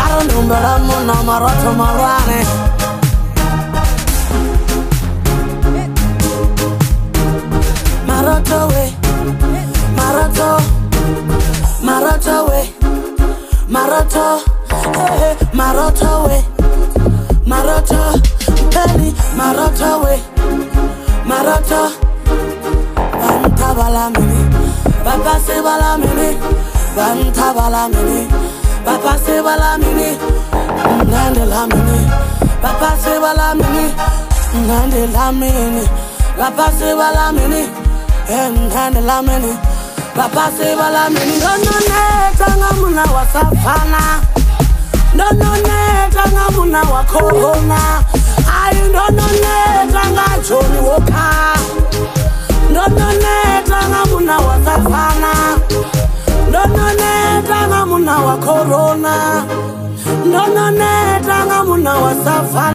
Marumbera muna maroto marwane. Maroto we, maroto, maroto we, maroto, hey, maroto we, maroto, penny, maroto we, maroto. Banta balamini, papa se balamini, banta balamini, papa se balamini, nande lamini, papa se balamini, nande lamini, papa se balamini, nande lamini, papa se balamini. No ne tanga muna wasafana, no ne tanga muna wa corona. I don't ne tanga Johnny Walker. No ne tanga muna wa safana. No ne tanga muna wa corona. No ne tanga muna wa safana.